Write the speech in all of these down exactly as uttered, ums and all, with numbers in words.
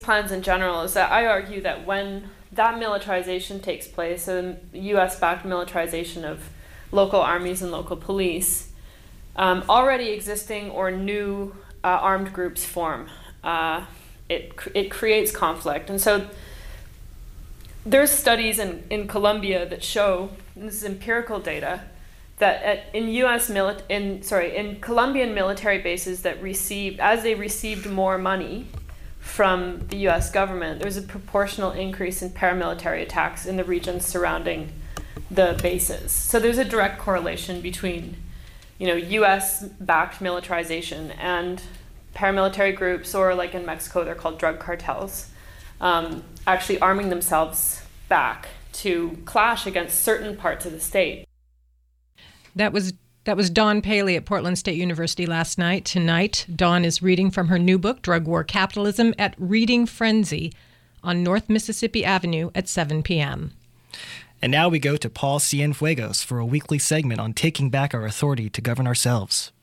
plans in general is that I argue that when that militarization takes place, so the U S-backed militarization of local armies and local police, um, already existing or new uh, armed groups form. Uh, it it creates conflict, and so there's studies in, in Colombia that show, and this is empirical data, that at, in U S mili- in sorry in Colombian military bases that received as they received more money from the U S government, there's a proportional increase in paramilitary attacks in the regions surrounding the bases. So there's a direct correlation between, you know, U S-backed militarization and paramilitary groups, or like in Mexico, they're called drug cartels, um, actually arming themselves back to clash against certain parts of the state. That was That was Dawn Paley at Portland State University last night. Tonight, Dawn is reading from her new book, Drug War Capitalism, at Reading Frenzy on North Mississippi Avenue at seven p.m. And now we go to Paul Cienfuegos for a weekly segment on taking back our authority to govern ourselves.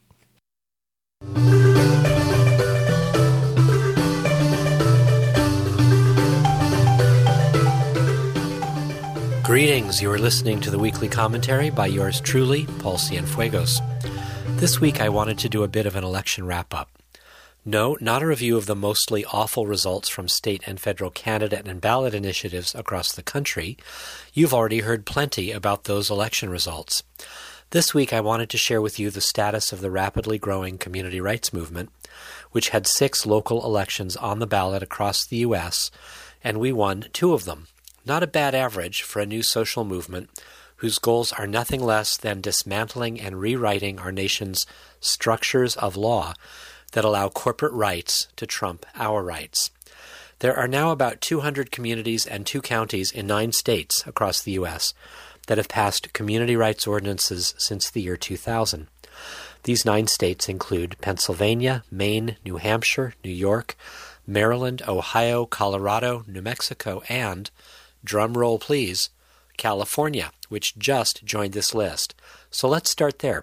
Greetings, you are listening to the weekly commentary by yours truly, Paul Cienfuegos. This week I wanted to do a bit of an election wrap-up. No, not a review of the mostly awful results from state and federal candidate and ballot initiatives across the country. You've already heard plenty about those election results. This week I wanted to share with you the status of the rapidly growing community rights movement, which had six local elections on the ballot across the U S, and we won two of them. Not a bad average for a new social movement whose goals are nothing less than dismantling and rewriting our nation's structures of law that allow corporate rights to trump our rights. There are now about two hundred communities and two counties in nine states across the U S that have passed community rights ordinances since the year two thousand. These nine states include Pennsylvania, Maine, New Hampshire, New York, Maryland, Ohio, Colorado, New Mexico, and, drum roll please, California, which just joined this list. So let's start there.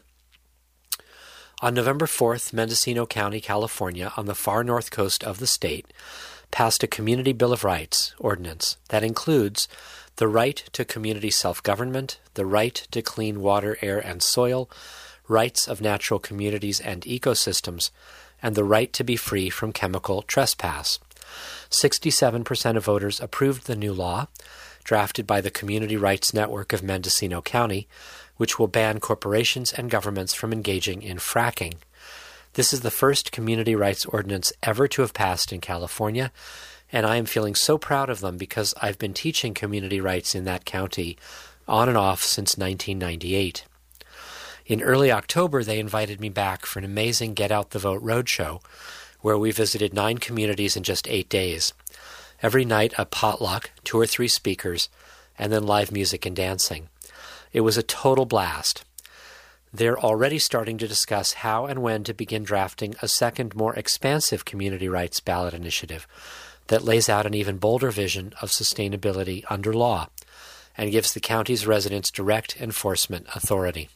On November fourth, Mendocino County, California, on the far north coast of the state, passed a Community Bill of Rights ordinance that includes the right to community self-government, the right to clean water, air, and soil, rights of natural communities and ecosystems, and the right to be free from chemical trespass. sixty-seven percent of voters approved the new law, drafted by the Community Rights Network of Mendocino County, which will ban corporations and governments from engaging in fracking. This is the first community rights ordinance ever to have passed in California, and I am feeling so proud of them because I've been teaching community rights in that county on and off since nineteen ninety-eight. In early October, they invited me back for an amazing Get Out the Vote roadshow, where we visited nine communities in just eight days. Every night a potluck, two or three speakers, and then live music and dancing. It was a total blast. They're already starting to discuss how and when to begin drafting a second, more expansive community rights ballot initiative that lays out an even bolder vision of sustainability under law and gives the county's residents direct enforcement authority.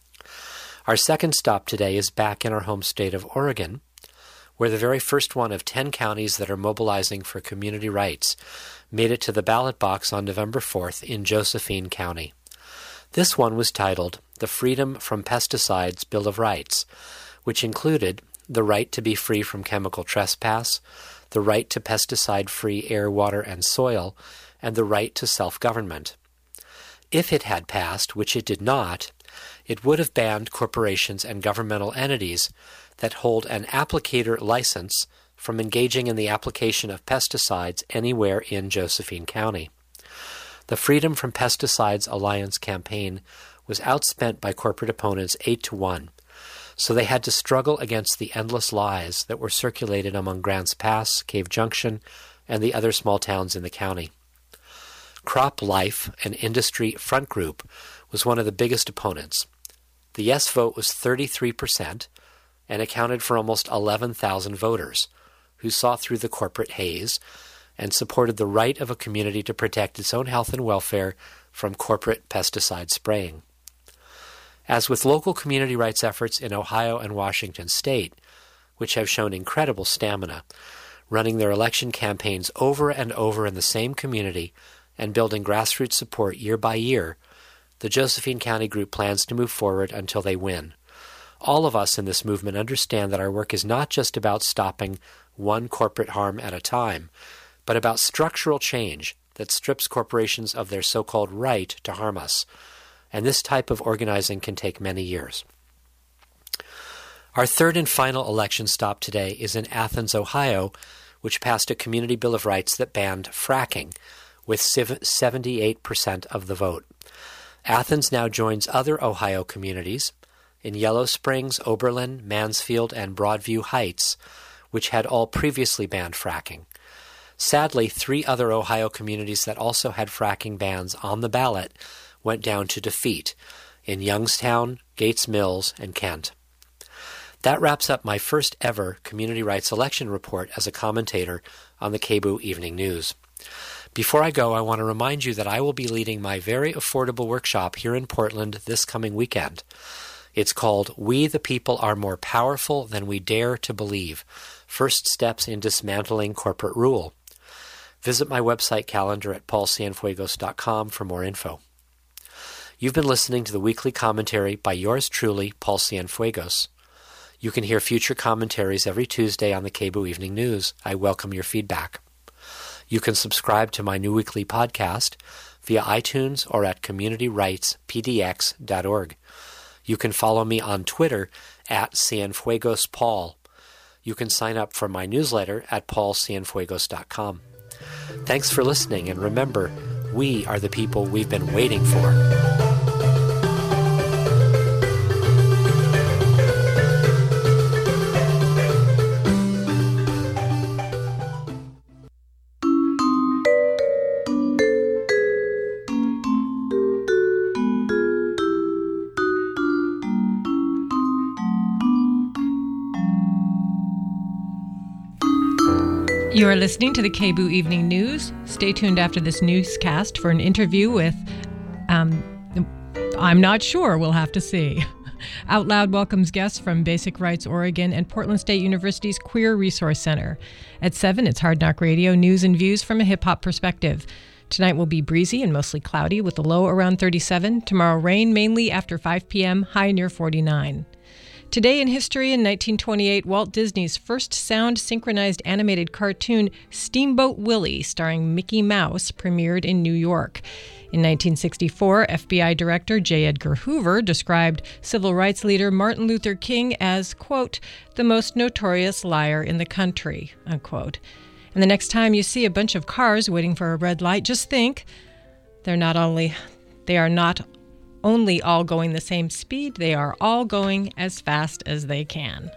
Our second stop today is back in our home state of Oregon, where the very first one of ten counties that are mobilizing for community rights made it to the ballot box on November fourth in Josephine County. This one was titled the Freedom from Pesticides Bill of Rights, which included the right to be free from chemical trespass, the right to pesticide-free air, water, and soil, and the right to self-government. If it had passed, which it did not, it would have banned corporations and governmental entities that hold an applicator license from engaging in the application of pesticides anywhere in Josephine County. The Freedom from Pesticides Alliance campaign was outspent by corporate opponents eight to one, so they had to struggle against the endless lies that were circulated among Grants Pass, Cave Junction, and the other small towns in the county. Crop Life, an industry front group, was one of the biggest opponents. The yes vote was thirty-three percent and accounted for almost eleven thousand voters who saw through the corporate haze and supported the right of a community to protect its own health and welfare from corporate pesticide spraying. As with local community rights efforts in Ohio and Washington state, which have shown incredible stamina, running their election campaigns over and over in the same community and building grassroots support year by year, the Josephine County Group plans to move forward until they win. All of us in this movement understand that our work is not just about stopping one corporate harm at a time, but about structural change that strips corporations of their so-called right to harm us. And this type of organizing can take many years. Our third and final election stop today is in Athens, Ohio, which passed a community bill of rights that banned fracking, with seventy-eight percent of the vote. Athens now joins other Ohio communities in Yellow Springs, Oberlin, Mansfield, and Broadview Heights, which had all previously banned fracking. Sadly, three other Ohio communities that also had fracking bans on the ballot went down to defeat in Youngstown, Gates Mills, and Kent. That wraps up my first ever community rights election report as a commentator on the K B U Evening News. Before I go, I want to remind you that I will be leading my very affordable workshop here in Portland this coming weekend. It's called We the People Are More Powerful Than We Dare to Believe, First Steps in Dismantling Corporate Rule. Visit my website calendar at paul cienfuegos dot com for more info. You've been listening to the weekly commentary by yours truly, Paul Cienfuegos. You can hear future commentaries every Tuesday on the K B U Evening News. I welcome your feedback. You can subscribe to my new weekly podcast via iTunes or at community rights p d x dot org. You can follow me on Twitter at CienfuegosPaul. You can sign up for my newsletter at paul cienfuegos dot com. Thanks for listening, and remember, we are the people we've been waiting for. You are listening to the K B U Evening News. Stay tuned after this newscast for an interview with, um, I'm not sure, we'll have to see. Out Loud welcomes guests from Basic Rights Oregon and Portland State University's Queer Resource Center. At seven, it's Hard Knock Radio, news and views from a hip-hop perspective. Tonight will be breezy and mostly cloudy with a low around thirty-seven. Tomorrow, rain mainly after five p.m., high near forty-nine. Today in history, in nineteen twenty-eight, Walt Disney's first sound-synchronized animated cartoon, Steamboat Willie, starring Mickey Mouse, premiered in New York. In nineteen sixty-four, F B I Director J. Edgar Hoover described civil rights leader Martin Luther King as, quote, the most notorious liar in the country, unquote. And the next time you see a bunch of cars waiting for a red light, just think, they're not only, they are not only all going the same speed, they are all going as fast as they can.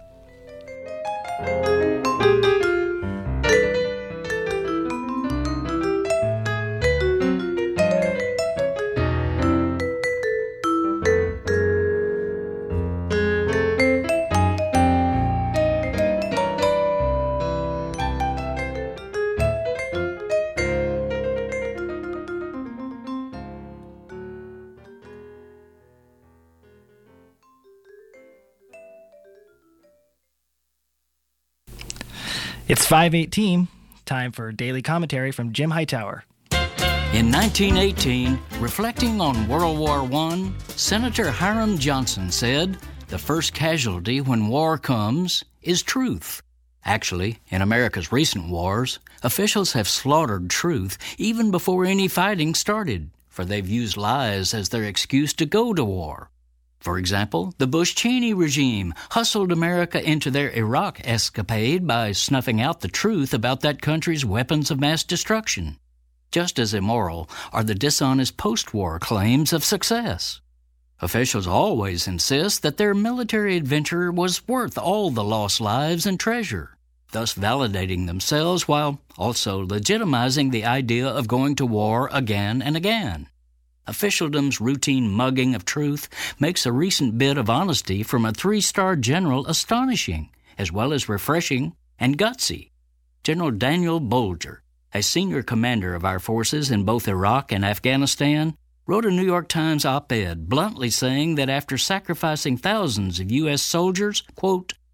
It's five eighteen, time for daily commentary from Jim Hightower. In nineteen eighteen, reflecting on World War One, Senator Hiram Johnson said, the first casualty when war comes is truth. Actually, in America's recent wars, officials have slaughtered truth even before any fighting started, for they've used lies as their excuse to go to war. For example, the Bush-Cheney regime hustled America into their Iraq escapade by snuffing out the truth about that country's weapons of mass destruction. Just as immoral are the dishonest post-war claims of success. Officials always insist that their military adventure was worth all the lost lives and treasure, thus validating themselves while also legitimizing the idea of going to war again and again. Officialdom's routine mugging of truth makes a recent bit of honesty from a three-star general astonishing, as well as refreshing and gutsy. General Daniel Bolger, a senior commander of our forces in both Iraq and Afghanistan, wrote a New York Times op-ed bluntly saying that after sacrificing thousands of U S soldiers, quote,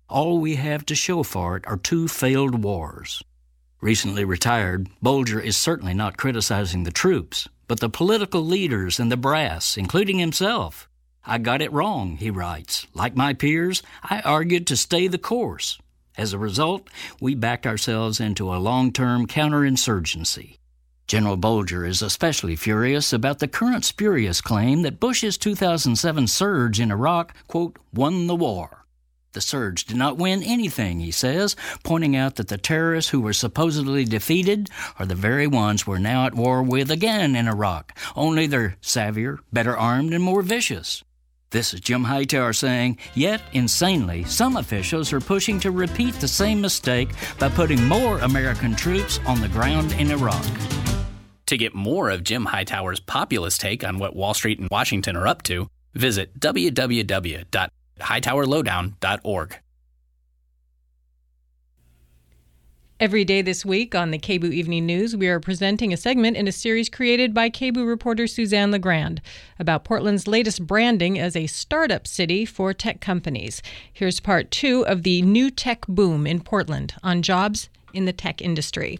All we have to show for it are two failed wars. Recently retired, Bolger is certainly not criticizing the troops, but the political leaders and the brass, including himself. I got it wrong, he writes. Like my peers, I argued to stay the course. As a result, we backed ourselves into a long-term counterinsurgency. General Bolger is especially furious about the current spurious claim that Bush's two thousand seven surge in Iraq, quote, won the war. The surge did not win anything, he says, pointing out that the terrorists who were supposedly defeated are the very ones we're now at war with again in Iraq, only they're savvier, better armed, and more vicious. This is Jim Hightower saying, yet, insanely, some officials are pushing to repeat the same mistake by putting more American troops on the ground in Iraq. To get more of Jim Hightower's populist take on what Wall Street and Washington are up to, visit w w w dot hightower lowdown dot org. Every day this week on the K B O O Evening News, we are presenting a segment in a series created by K B O O reporter Suzanne LeGrand about Portland's latest branding as a startup city for tech companies. Here's part two of the new tech boom in Portland on jobs in the tech industry.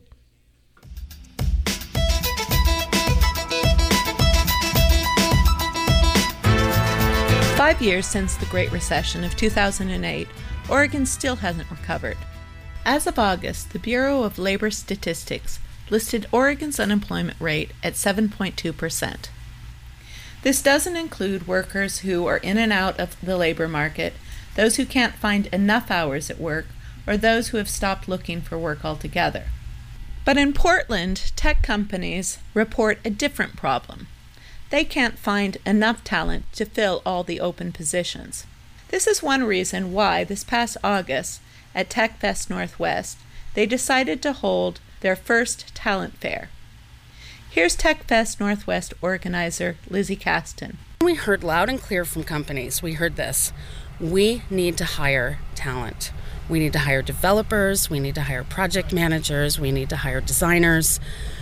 Five years since the Great Recession of two thousand eight, Oregon still hasn't recovered. As of August, the Bureau of Labor Statistics listed Oregon's unemployment rate at seven point two percent. This doesn't include workers who are in and out of the labor market, those who can't find enough hours at work, or those who have stopped looking for work altogether. But in Portland, tech companies report a different problem. They can't find enough talent to fill all the open positions. This is one reason why this past August at TechFest Northwest, they decided to hold their first talent fair. Here's TechFest Northwest organizer Lizzie Caston. We heard loud and clear from companies. We heard this. We need to hire talent. We need to hire developers. We need to hire project managers. We need to hire designers.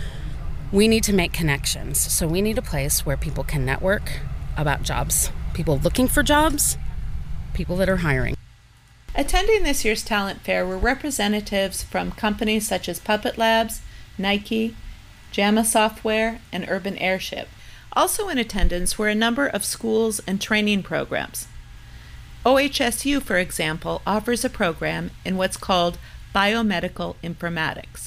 We need to make connections. So we need a place where people can network about jobs. People looking for jobs, people that are hiring. Attending this year's talent fair were representatives from companies such as Puppet Labs, Nike, JAMA Software, and Urban Airship. Also in attendance were a number of schools and training programs. O H S U, for example, offers a program in what's called biomedical informatics.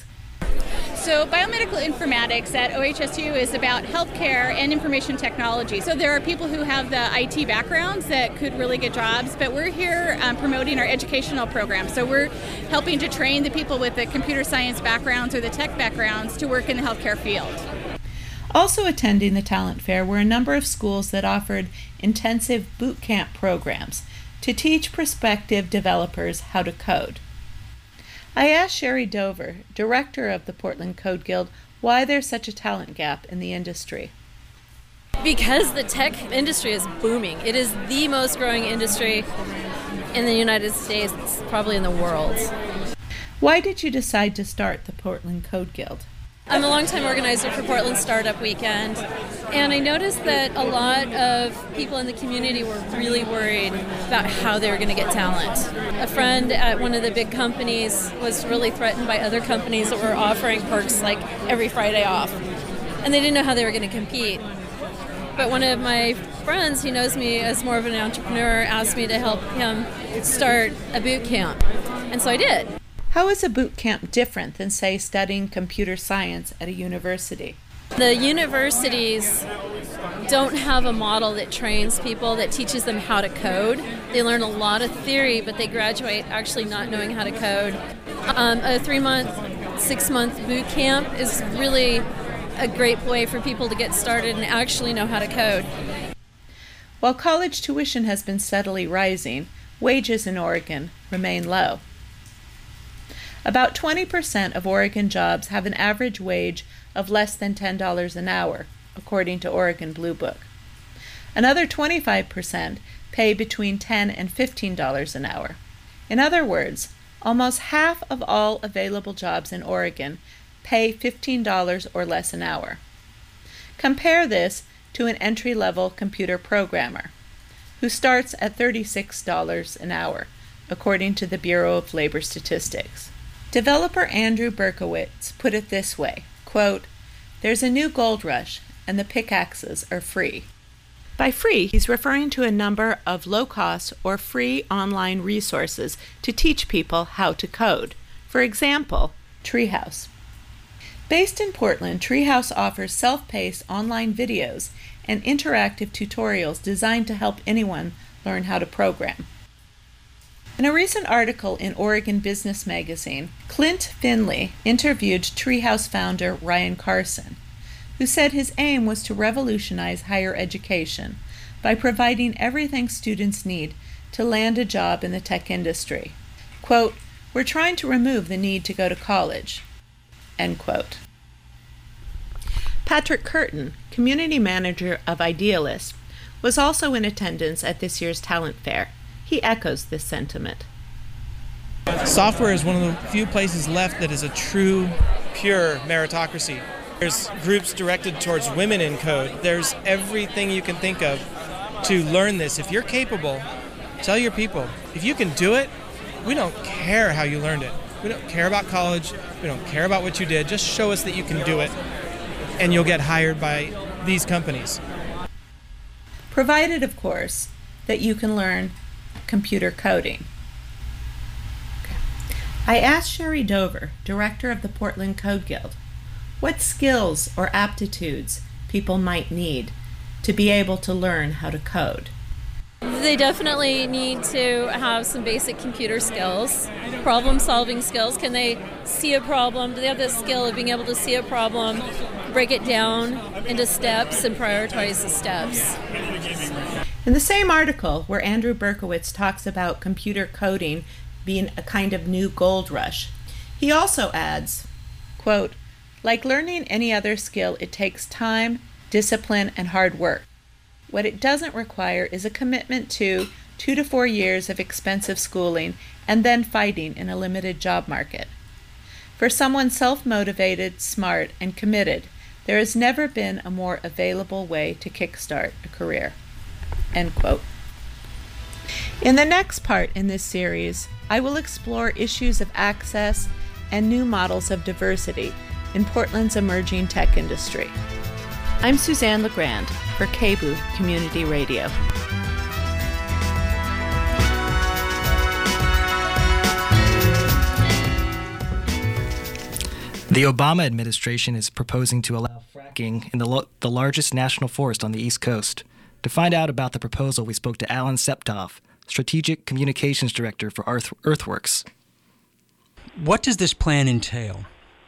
So biomedical informatics at O H S U is about healthcare and information technology. So there are people who have the I T backgrounds that could really get jobs, but we're here um, promoting our educational program. So we're helping to train the people with the computer science backgrounds or the tech backgrounds to work in the healthcare field. Also attending the talent fair were a number of schools that offered intensive boot camp programs to teach prospective developers how to code. I asked Sherry Dover, director of the Portland Code Guild, why there's such a talent gap in the industry. Because the tech industry is booming. It is the most growing industry in the United States, probably in the world. Why did you decide to start the Portland Code Guild? I'm a longtime organizer for Portland Startup Weekend, and I noticed that a lot of people in the community were really worried about how they were going to get talent. A friend at one of the big companies was really threatened by other companies that were offering perks like every Friday off, and they didn't know how they were going to compete. But one of my friends, he knows me as more of an entrepreneur, asked me to help him start a boot camp, and so I did. How is a boot camp different than, say, studying computer science at a university? The universities don't have a model that trains people, that teaches them how to code. They learn a lot of theory, but they graduate actually not knowing how to code. Um, a three-month, six-month boot camp is really a great way for people to get started and actually know how to code. While college tuition has been steadily rising, wages in Oregon remain low. About twenty percent of Oregon jobs have an average wage of less than ten dollars an hour, according to Oregon Blue Book. Another twenty-five percent pay between ten dollars and fifteen dollars an hour. In other words, almost half of all available jobs in Oregon pay fifteen dollars or less an hour. Compare this to an entry-level computer programmer, who starts at thirty-six dollars an hour, according to the Bureau of Labor Statistics. Developer Andrew Berkowitz put it this way, quote, "There's a new gold rush, and the pickaxes are free." By free, he's referring to a number of low-cost or free online resources to teach people how to code. For example, Treehouse. Based in Portland, Treehouse offers self-paced online videos and interactive tutorials designed to help anyone learn how to program. In a recent article in Oregon Business Magazine, Clint Finley interviewed Treehouse founder Ryan Carson, who said his aim was to revolutionize higher education by providing everything students need to land a job in the tech industry. Quote, "We're trying to remove the need to go to college." End quote. Patrick Curtin, community manager of Idealist, was also in attendance at this year's talent fair. He echoes this sentiment. Software is one of the few places left that is a true, pure meritocracy. There's groups directed towards women in code. There's everything you can think of to learn this. If you're capable, tell your people. If you can do it, we don't care how you learned it. We don't care about college. We don't care about what you did. Just show us that you can do it, and you'll get hired by these companies. Provided, of course, that you can learn computer coding. Okay. I asked Sherry Dover, director of the Portland Code Guild, what skills or aptitudes people might need to be able to learn how to code. They definitely need to have some basic computer skills, problem-solving skills. Can they see a problem? Do they have the skill of being able to see a problem, break it down into steps, and prioritize the steps? In the same article, where Andrew Berkowitz talks about computer coding being a kind of new gold rush, he also adds, quote, "Like learning any other skill, it takes time, discipline, and hard work. What it doesn't require is a commitment to two to four years of expensive schooling and then fighting in a limited job market. For someone self-motivated, smart, and committed, there has never been a more available way to kickstart a career." End quote. In the next part in this series, I will explore issues of access and new models of diversity in Portland's emerging tech industry. I'm Suzanne LeGrand for K B U Community Radio. The Obama administration is proposing to allow fracking in the, lo- the largest national forest on the East Coast. To find out about the proposal, we spoke to Alan Septoff, Strategic Communications Director for Earth- Earthworks. What does this plan entail?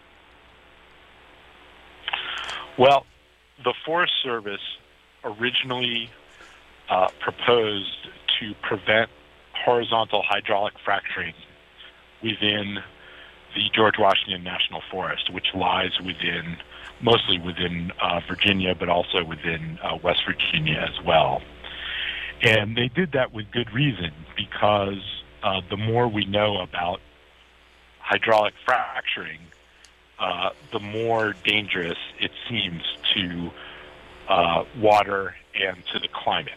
Well, the Forest Service originally uh, proposed to prevent horizontal hydraulic fracturing within the George Washington National Forest, which lies within, mostly within uh, Virginia, but also within uh, West Virginia as well. And they did that with good reason, because uh, the more we know about hydraulic fracturing, uh, the more dangerous it seems to uh, water and to the climate.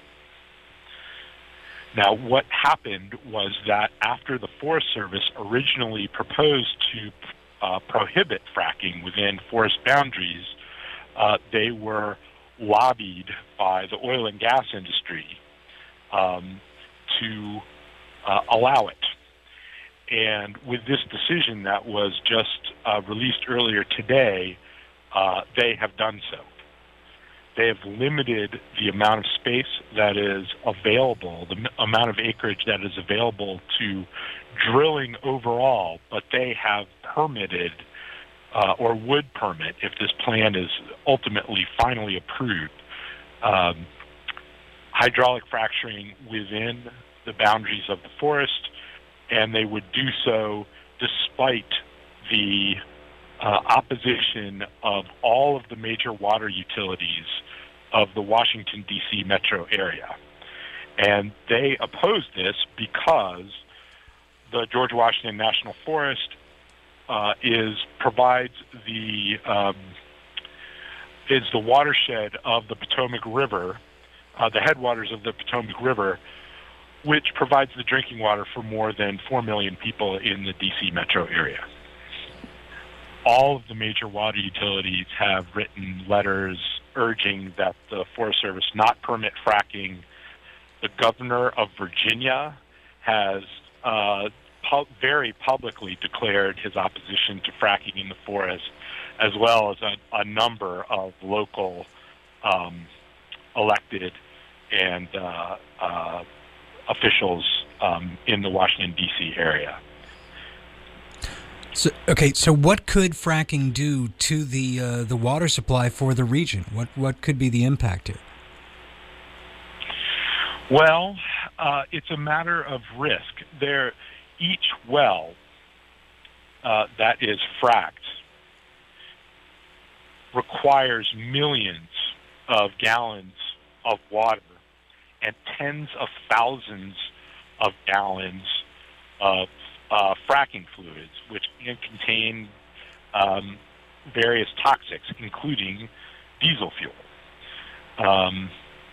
Now, what happened was that after the Forest Service originally proposed to uh, prohibit fracking within forest boundaries, uh, they were lobbied by the oil and gas industry um, to uh, allow it. And with this decision that was just uh, released earlier today, uh, they have done so. They have limited the amount of space that is available, the m- amount of acreage that is available to drilling overall, but they have permitted uh, or would permit, if this plan is ultimately finally approved, um, hydraulic fracturing within the boundaries of the forest, and they would do so despite the uh, opposition of all of the major water utilities of the Washington, D C metro area. And they oppose this because the George Washington National Forest uh, is provides the um, is the watershed of the Potomac River, uh, the headwaters of the Potomac River, which provides the drinking water for more than four million people in the D C metro area. All of the major water utilities have written letters urging that the Forest Service not permit fracking. The governor of Virginia has uh, pu- very publicly declared his opposition to fracking in the forest, as well as a, a number of local um, elected and uh, uh, officials um, in the Washington, D C area. So, okay, so what could fracking do to the uh, the water supply for the region? What what could be the impact here? Well, uh, it's a matter of risk. There, each well uh, that is fracked requires millions of gallons of water and tens of thousands of gallons of uh, fracking fluids, which can contain um, various toxics, including diesel fuel. Um,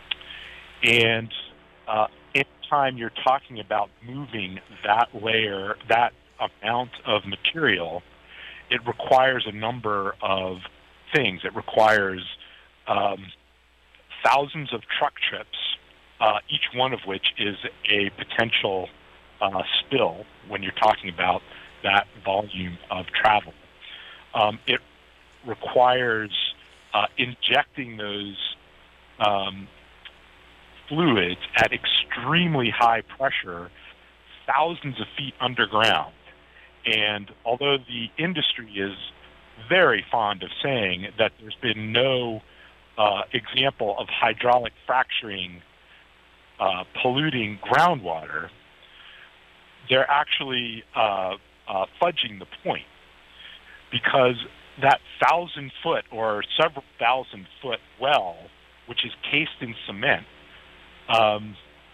and uh, anytime you're talking about moving that layer, that amount of material, it requires a number of things. It requires um, thousands of truck trips, uh, each one of which is a potential uh, spill when you're talking about that volume of travel. Um, it requires uh, injecting those um, fluids at extremely high pressure, thousands of feet underground. And although the industry is very fond of saying that there's been no uh, example of hydraulic fracturing uh, polluting groundwater, they're actually uh, uh, fudging the point, because that thousand foot or several thousand foot well, which is cased in cement, um,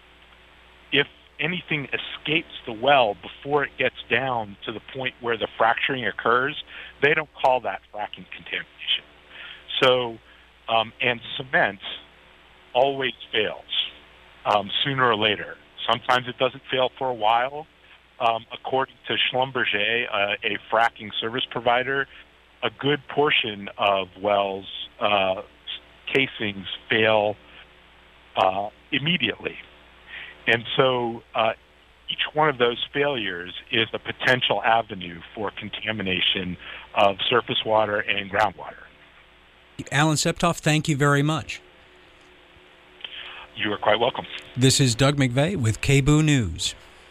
if anything escapes the well before it gets down to the point where the fracturing occurs, they don't call that fracking contamination. So, um, and cement always fails um, sooner or later. Sometimes it doesn't fail for a while. Um, according to Schlumberger, uh, a fracking service provider, a good portion of wells' uh, casings fail uh, immediately. And so uh, each one of those failures is a potential avenue for contamination of surface water and groundwater. Alan Septoff, thank you very much. You are quite welcome. This is Doug McVeigh with K B O O News.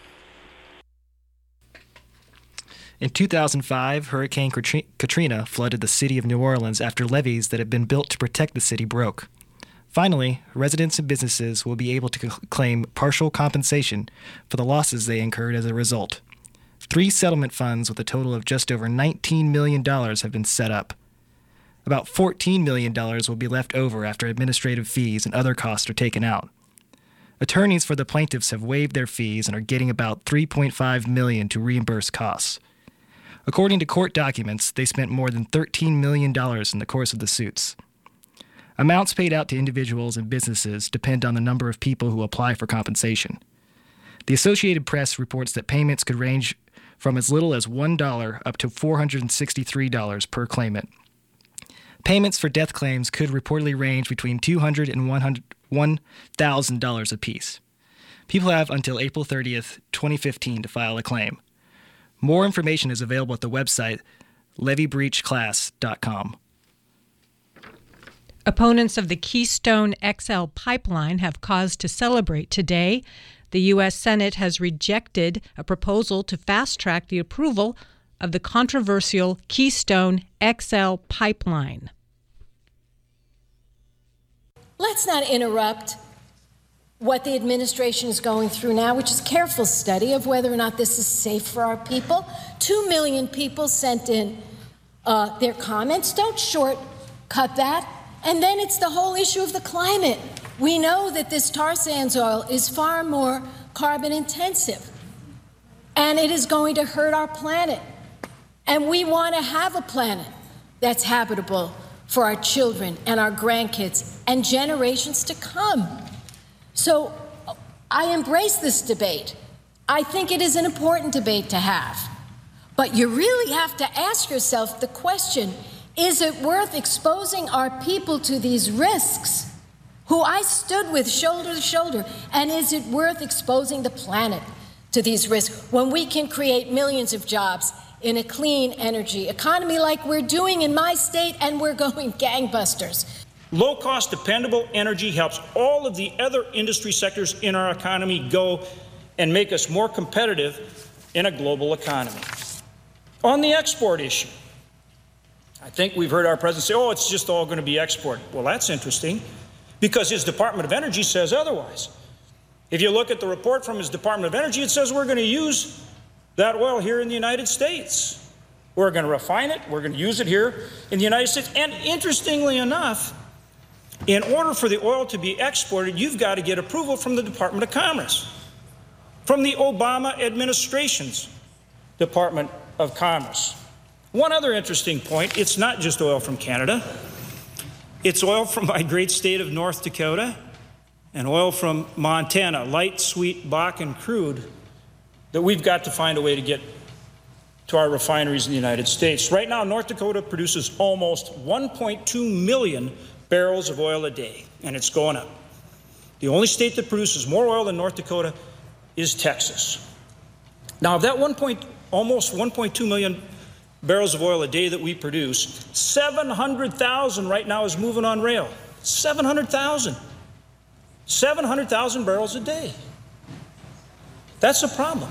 In two thousand five, Hurricane Katrina flooded the city of New Orleans after levees that had been built to protect the city broke. Finally, residents and businesses will be able to claim partial compensation for the losses they incurred as a result. Three settlement funds with a total of just over nineteen million dollars have been set up. About fourteen million dollars will be left over after administrative fees and other costs are taken out. Attorneys for the plaintiffs have waived their fees and are getting about three point five million dollars to reimburse costs. According to court documents, they spent more than thirteen million dollars in the course of the suits. Amounts paid out to individuals and businesses depend on the number of people who apply for compensation. The Associated Press reports that payments could range from as little as one dollar up to four hundred sixty-three dollars per claimant. Payments for death claims could reportedly range between two hundred dollars and one thousand dollars apiece. People have until April thirtieth, twenty fifteen to file a claim. More information is available at the website levee breach class dot com. Opponents of the Keystone X L pipeline have cause to celebrate today. The U S Senate has rejected a proposal to fast-track the approval of the controversial Keystone X L pipeline. Let's not interrupt what the administration is going through now, which is careful study of whether or not this is safe for our people. Two million people sent in uh, their comments. Don't shortcut that. And then it's the whole issue of the climate. We know that this tar sands oil is far more carbon intensive, and it is going to hurt our planet. And we want to have a planet that's habitable for our children and our grandkids and generations to come. So I embrace this debate. I think it is an important debate to have. But you really have to ask yourself the question, is it worth exposing our people to these risks, who I stood with shoulder to shoulder, and is it worth exposing the planet to these risks when we can create millions of jobs in a clean energy economy like we're doing in my state, and we're going gangbusters? Low-cost, dependable energy helps all of the other industry sectors in our economy go and make us more competitive in a global economy. On the export issue, I think we've heard our president say, oh, it's just all going to be exported. Well, that's interesting, because his Department of Energy says otherwise. If you look at the report from his Department of Energy, it says we're going to use that oil here in the United States. We're going to refine it. We're going to use it here in the United States. And interestingly enough, in order for the oil to be exported, you've got to get approval from the Department of Commerce, from the Obama administration's Department of Commerce. One other interesting point, it's not just oil from Canada. It's oil from my great state of North Dakota and oil from Montana, light, sweet Bakken crude that we've got to find a way to get to our refineries in the United States. Right now, North Dakota produces almost one point two million barrels of oil a day, and it's going up. The only state that produces more oil than North Dakota is Texas. Now, of that one point, almost one point two million barrels of oil a day that we produce, seven hundred thousand right now is moving on rail. seven hundred thousand. seven hundred thousand barrels a day. That's a problem.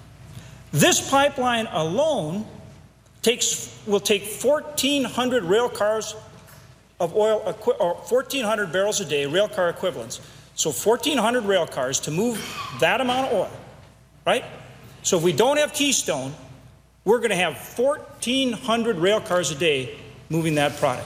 This pipeline alone takes, will take fourteen hundred rail cars of oil, or fourteen hundred barrels a day, rail car equivalents. So fourteen hundred rail cars to move that amount of oil, right? So if we don't have Keystone, we're going to have fourteen hundred rail cars a day moving that product.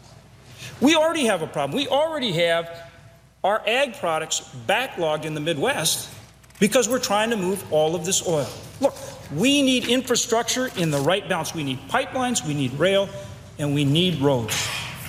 We already have a problem. We already have our ag products backlogged in the Midwest because we're trying to move all of this oil. Look, we need infrastructure in the right balance. We need pipelines, we need rail, and we need roads.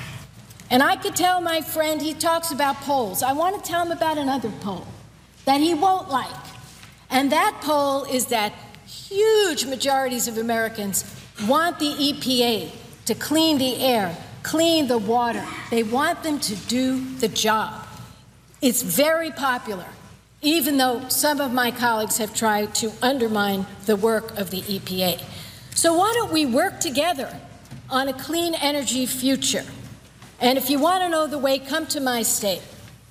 And I could tell my friend, he talks about polls. I want to tell him about another poll that he won't like. And that poll is that huge majorities of Americans want the E P A to clean the air, clean the water. They want them to do the job. It's very popular, even though some of my colleagues have tried to undermine the work of the E P A. So why don't we work together on a clean energy future? And if you want to know the way, come to my state.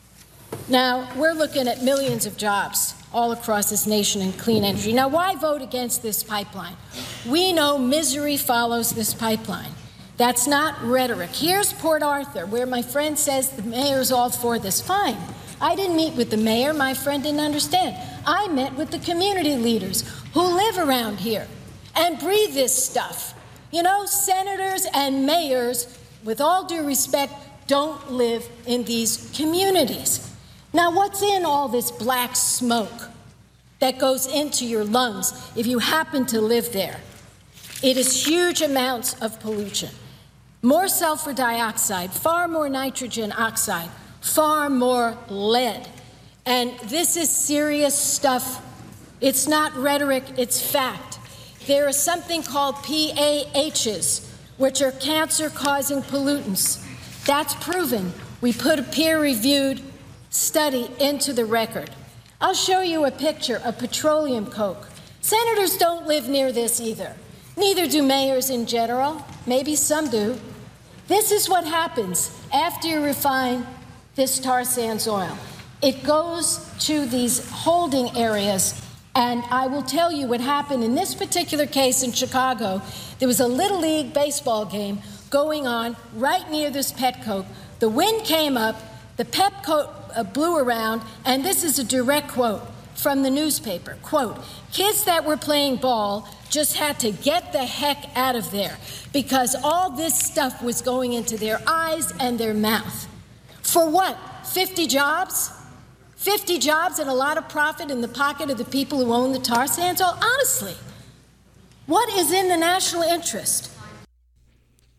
Now, we're looking at millions of jobs all across this nation in clean energy. Now, why vote against this pipeline? We know misery follows this pipeline. That's not rhetoric. Here's Port Arthur, where my friend says the mayor's all for this. Fine. I didn't meet with the mayor. My friend didn't understand. I met with the community leaders who live around here and breathe this stuff. You know, senators and mayors, with all due respect, don't live in these communities. Now, what's in all this black smoke that goes into your lungs if you happen to live there? It is huge amounts of pollution. More sulfur dioxide, far more nitrogen oxide, far more lead. And this is serious stuff. It's not rhetoric, it's fact. There is something called P A Hs, which are cancer-causing pollutants. That's proven. We put a peer-reviewed study into the record. I'll show you a picture of petroleum coke. Senators don't live near this either. Neither do mayors in general. Maybe some do. This is what happens after you refine this tar sands oil. It goes to these holding areas, and I will tell you what happened in this particular case in Chicago. There was a Little League baseball game going on right near this petcoke. The wind came up, the petcoke uh, blew around, and this is a direct quote from the newspaper. Quote, kids that were playing ball just had to get the heck out of there because all this stuff was going into their eyes and their mouth. For what? fifty jobs? fifty jobs and a lot of profit in the pocket of the people who own the tar sands? Oh, honestly, what is in the national interest?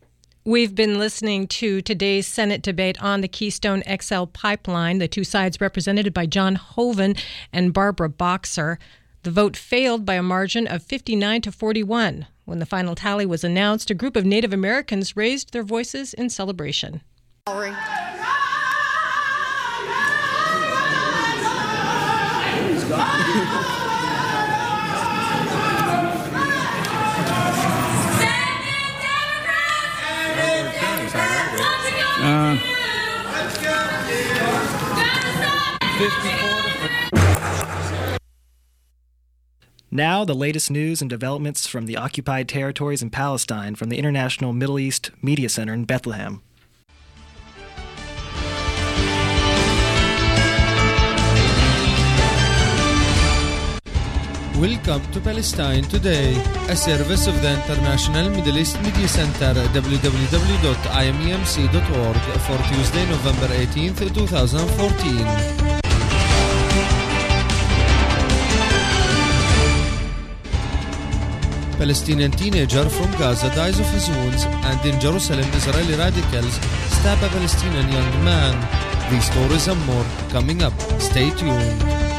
We've been listening to today's Senate debate on the Keystone X L pipeline, the two sides represented by John Hoeven and Barbara Boxer. The vote failed by a margin of fifty-nine to forty-one. When the final tally was announced, a group of Native Americans raised their voices in celebration. Sorry. Uh, Now, the latest news and developments from the occupied territories in Palestine from the International Middle East Media Center in Bethlehem. Welcome to Palestine Today, a service of the International Middle East Media Center, w w w dot i m e m c dot org, for Tuesday, November eighteenth, twenty fourteen. Palestinian teenager from Gaza dies of his wounds, and in Jerusalem, Israeli radicals stab a Palestinian young man. These stories and more coming up. Stay tuned.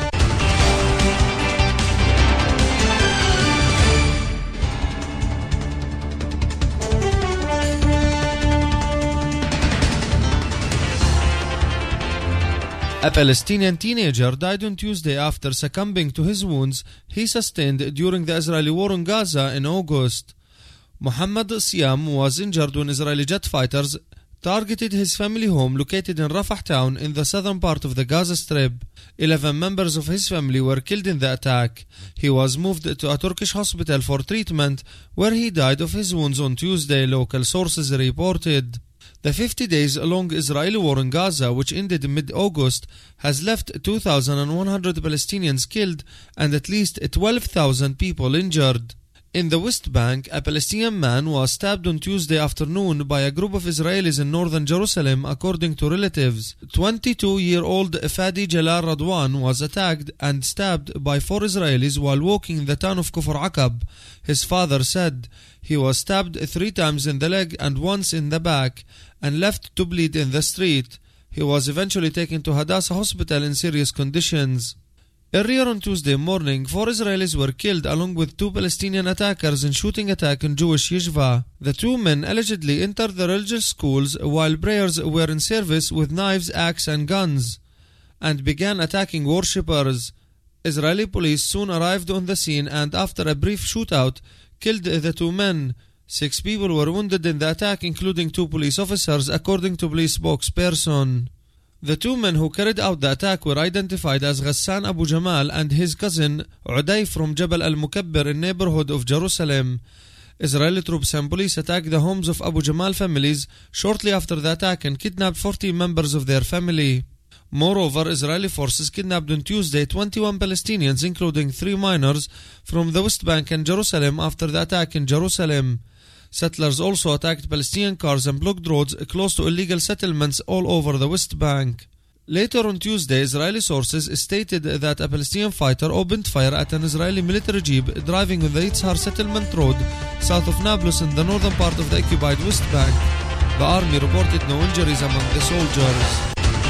A Palestinian teenager died on Tuesday after succumbing to his wounds he sustained during the Israeli war on Gaza in August. Muhammad Siam was injured when Israeli jet fighters targeted his family home located in Rafah town in the southern part of the Gaza Strip. Eleven members of his family were killed in the attack. He was moved to a Turkish hospital for treatment, where he died of his wounds on Tuesday, local sources reported. The fifty days long Israeli war in Gaza, which ended in mid-August, has left two thousand one hundred Palestinians killed and at least twelve thousand people injured. In the West Bank, a Palestinian man was stabbed on Tuesday afternoon by a group of Israelis in northern Jerusalem, according to relatives. twenty-two-year-old Fadi Jalal Radwan was attacked and stabbed by four Israelis while walking in the town of Kufr Aqab. His father said he was stabbed three times in the leg and once in the back and left to bleed in the street. He was eventually taken to Hadassah Hospital in serious conditions. Earlier on Tuesday morning, four Israelis were killed along with two Palestinian attackers in shooting attack in Jewish Yishva. The two men allegedly entered the religious schools while prayers were in service with knives, axe and guns, and began attacking worshippers. Israeli police soon arrived on the scene and after a brief shootout, killed the two men. Six people were wounded in the attack, including two police officers, according to police spokesperson. The two men who carried out the attack were identified as Ghassan Abu Jamal and his cousin Uday from Jabal al-Mukabbir in neighborhood of Jerusalem. Israeli troops and police attacked the homes of Abu Jamal families shortly after the attack and kidnapped fourteen members of their family. Moreover, Israeli forces kidnapped on Tuesday twenty-one Palestinians, including three minors, from the West Bank and Jerusalem after the attack in Jerusalem. Settlers also attacked Palestinian cars and blocked roads close to illegal settlements all over the West Bank. Later on Tuesday, Israeli sources stated that a Palestinian fighter opened fire at an Israeli military jeep driving on the Yitzhar settlement road south of Nablus in the northern part of the occupied West Bank. The army reported no injuries among the soldiers.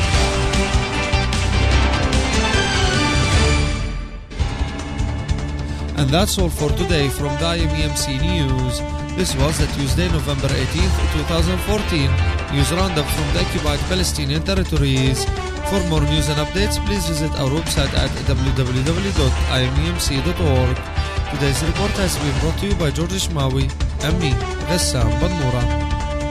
And that's all for today from the I M E M C News. This was the Tuesday, November eighteenth, twenty fourteen news roundup from the occupied Palestinian territories. For more news and updates, please visit our website at w w w dot i m e m c dot org. Today's report has been brought to you by George Ishmawi and me, Ghessam Bannoura.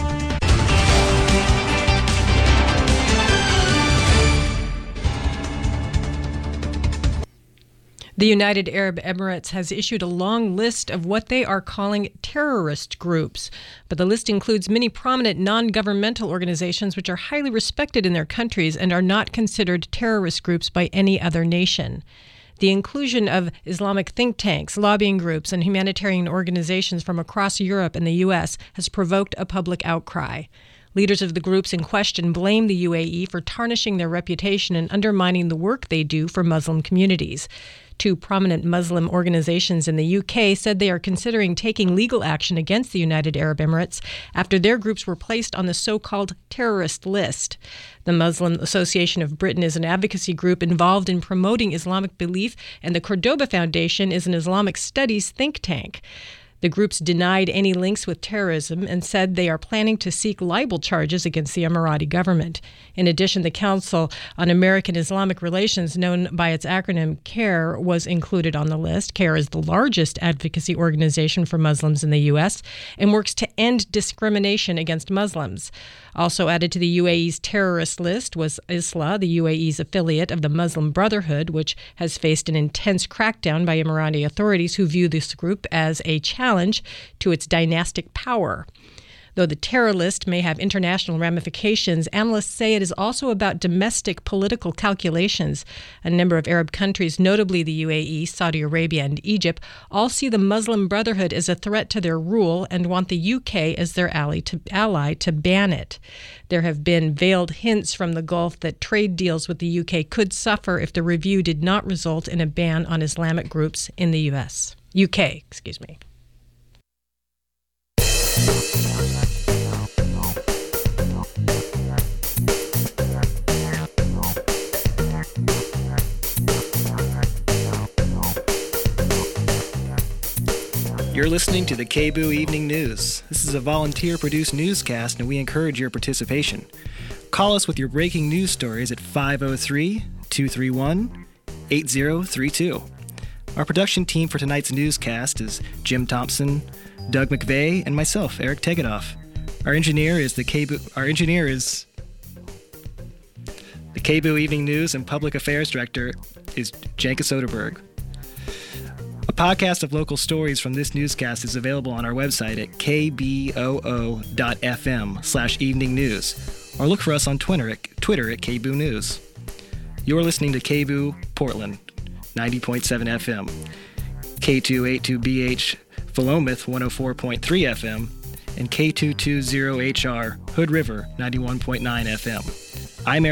The United Arab Emirates has issued a long list of what they are calling terrorist groups, but the list includes many prominent non-governmental organizations which are highly respected in their countries and are not considered terrorist groups by any other nation. The inclusion of Islamic think tanks, lobbying groups, and humanitarian organizations from across Europe and the U S has provoked a public outcry. Leaders of the groups in question blame the U A E for tarnishing their reputation and undermining the work they do for Muslim communities. Two prominent Muslim organizations in the U K said they are considering taking legal action against the United Arab Emirates after their groups were placed on the so-called terrorist list. The Muslim Association of Britain is an advocacy group involved in promoting Islamic belief, and the Cordoba Foundation is an Islamic studies think tank. The groups denied any links with terrorism and said they are planning to seek libel charges against the Emirati government. In addition, the Council on American Islamic Relations, known by its acronym CARE, was included on the list. CARE is the largest advocacy organization for Muslims in the U S and works to end discrimination against Muslims. Also added to the U A E's terrorist list was ISLA, the U A E's affiliate of the Muslim Brotherhood, which has faced an intense crackdown by Emirati authorities who view this group as a challenge to its dynastic power. Though the terror list may have international ramifications, analysts say it is also about domestic political calculations. A number of Arab countries, notably the U A E, Saudi Arabia, and Egypt, all see the Muslim Brotherhood as a threat to their rule and want the U K as their ally to, ally to ban it. There have been veiled hints from the Gulf that trade deals with the U K could suffer if the review did not result in a ban on Islamic groups in the U S. U K, excuse me. You're listening to the K B O Evening News. This is a volunteer-produced newscast, and we encourage your participation. Call us with your breaking news stories at five oh three, two three one, eight oh three two. Our production team for tonight's newscast is Jim Thompson, Doug McVeigh, and myself, Eric Tegedoff. Our engineer is the K B O. Our engineer is the K B O Evening News and Public Affairs Director is Janka Soderberg. A podcast of local stories from this newscast is available on our website at k b o o dot f m slash evening news, or look for us on Twitter at, Twitter at K B O News. You're listening to K B O Portland, ninety point seven F M, K two eighty-two B H Philomath, one oh four point three F M, and K two twenty H R Hood River, ninety-one point nine F M. I'm Eric